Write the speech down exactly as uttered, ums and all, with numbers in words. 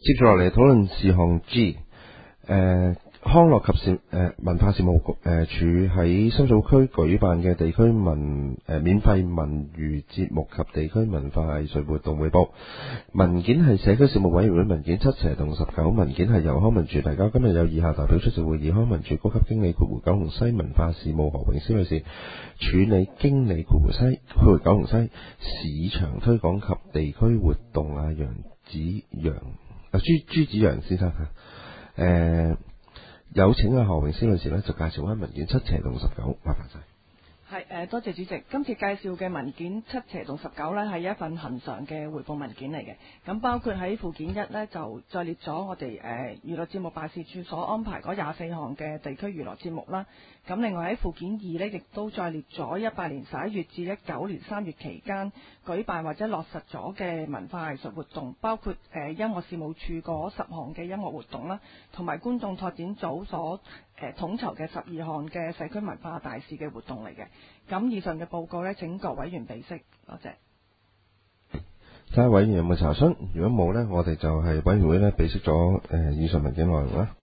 接住落嚟討論事項 G， 誒康樂及事誒文化事務局誒處喺深水區舉辦嘅地區文誒免費文娛節目及地區文化藝術活動匯報。文件係社區事務委員會文件七斜同十九，文件係由康文署提交。今日有以下代表出席會議：康文署高級經理括弧九龍西文化事務何詠詩女士，處理經理括弧西括弧九龍西市場推廣及地區活動啊楊子陽。啊，朱朱子陽先生嚇，誒、呃、有請阿何詠詩女士咧，就介紹翻文件七斜同十九，麻煩晒。 係誒、呃，多謝主席。今次介紹嘅文件七斜同十九呢，係一份恆常嘅回報文件嚟嘅。咁包括喺附件一呢，就再列咗我哋誒、呃、娛樂節目辦事處所安排嗰廿四項嘅地區娛樂節目啦。咁另外喺附件二呢，亦都再列咗一八年十一月至一九年三月期間舉辦或者落實咗嘅文化藝術活動，包括誒、呃、音樂事務處嗰十項嘅音樂活動啦，同埋觀眾拓展組所誒、呃、統籌嘅十二項嘅社區文化大使嘅活動嚟嘅。咁以上嘅報告呢，請各委員備悉，多謝。 睇下委員有冇查詢，如果冇呢，我哋就係委員會呢備悉咗誒以上文件內容啦。